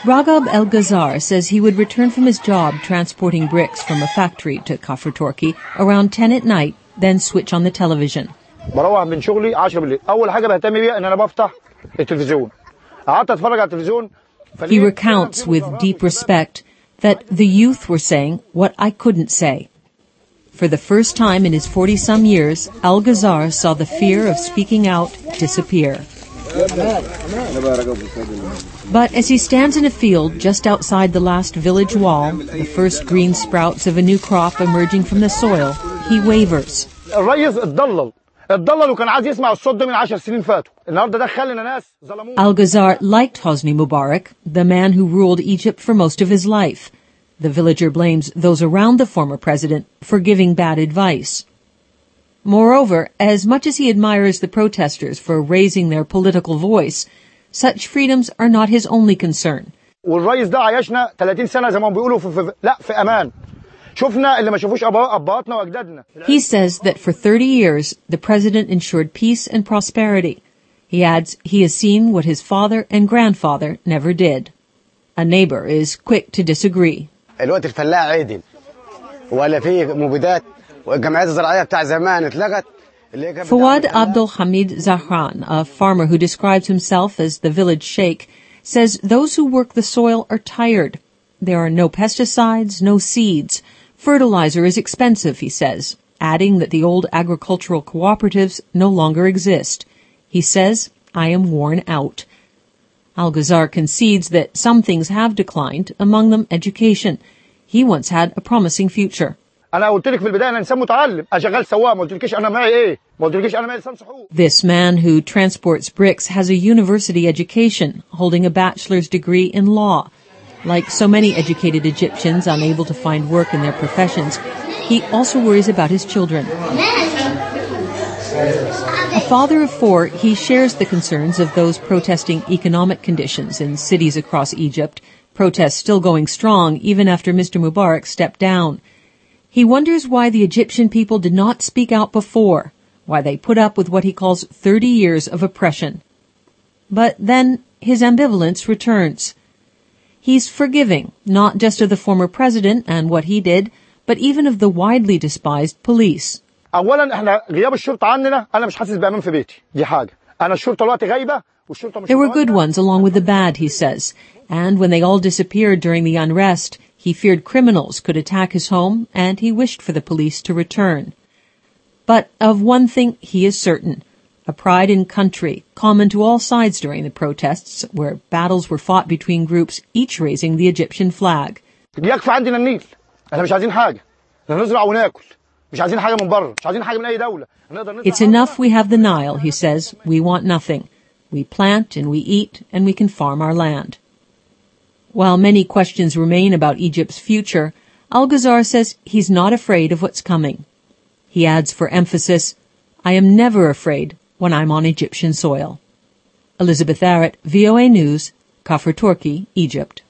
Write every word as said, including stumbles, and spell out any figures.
Ragab El-Ghazar says he would return from his job transporting bricks from a factory to Kafr Turki around ten at night, then switch on the television. بروح من شغلي عشرة بالليل. أول حاجة بهتم بيها إن أنا بفتح التلفزيون. قعدت أتفرج على التلفزيون. He recounts with deep respect that the youth were saying what I couldn't say. For the first time in his forty-some years, El-Ghazar saw the fear of speaking out disappear. But as he stands in a field just outside the last village wall, the first green sprouts of a new crop emerging from the soil, he wavers. Al-Ghazar liked Hosni Mubarak, the man who ruled Egypt for most of his life. The villager blames those around the former president for giving bad advice. Moreover, as much as he admires the protesters for raising their political voice, such freedoms are not his only concern. He says that for thirty years, the president ensured peace and prosperity. He adds he has seen what his father and grandfather never did. A neighbor is quick to disagree. Fawad Abdul Hamid Zahran, a farmer who describes himself as the village sheikh, says those who work the soil are tired. There are no pesticides, no seeds. Fertilizer is expensive, he says, adding that the old agricultural cooperatives no longer exist. He says, I am worn out. Al-Ghazar concedes that some things have declined, among them education. He once had a promising future. This man who transports bricks has a university education, holding a bachelor's degree in law. Like so many educated Egyptians unable to find work in their professions, he also worries about his children. A father of four, he shares the concerns of those protesting economic conditions in cities across Egypt, protests still going strong even after Mister Mubarak stepped down. He wonders why the Egyptian people did not speak out before, why they put up with what he calls thirty years of oppression. But then his ambivalence returns. He's forgiving, not just of the former president and what he did, but even of the widely despised police. There were good ones along with the bad, he says, and when they all disappeared during the unrest, he feared criminals could attack his home, and he wished for the police to return. But of one thing he is certain, a pride in country, common to all sides during the protests, where battles were fought between groups, each raising the Egyptian flag. It's enough we have the Nile, he says. We want nothing. We plant and we eat and we can farm our land. While many questions remain about Egypt's future, Al-Ghazar says he's not afraid of what's coming. He adds for emphasis, I am never afraid when I'm on Egyptian soil. Elizabeth Arrett, V O A News, Kafr Turki, Egypt.